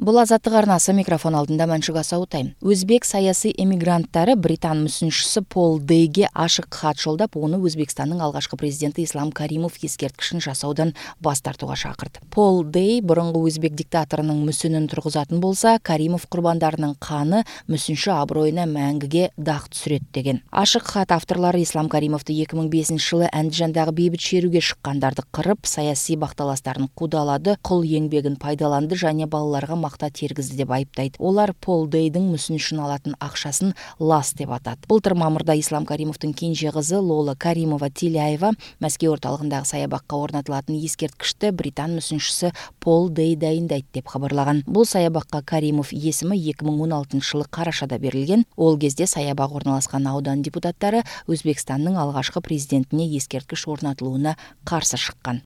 Бұл азаттық арнасы, микрофон алдында Мәншүк Асаутайм. Өзбек саяси эмигранттары Британ мүсіншісі Пол Дейге ашық хат жолдап, оны Өзбекстанның алғашқы президенті Ислам Каримов ескерткішін жасаудан бас тартуға шақырды. Пол Дей бұрынғы өзбек диктаторының мүсінін тұрғызатын болса, Каримов құрбандарының қаны мүсінші абыройына мәңгіге дақ түсіреді деген. Ашық хат авторлары Ислам Каримовты 2005 жылы Әндіжандағы бейбіт шеруге шыққандарды қырып, саяси бақталастарын қудалады, құл еңбегін пайдаланды және балаларға мақта тергізді деп айыптайды. Олар Пол Дейдің мүсін үшін алатын ақшасын лас деп атады. Былтыр мамырда Ислам Каримовтың кенже қызы Лола Каримова Тиляева Мәскеу орталығындағы саябаққа орнатылатын ескерткішті Британ мүсіншісі Пол Дей дайындайды деп хабарлаған. Бұл саябаққа Каримов есімі 2016 жылы қарашада берілген. Ол кезде саябақ орналасқан аудан депутаттары Өзбекстанның алғашқы президентіне ескерткіш орнатылуына қарсы шыққан.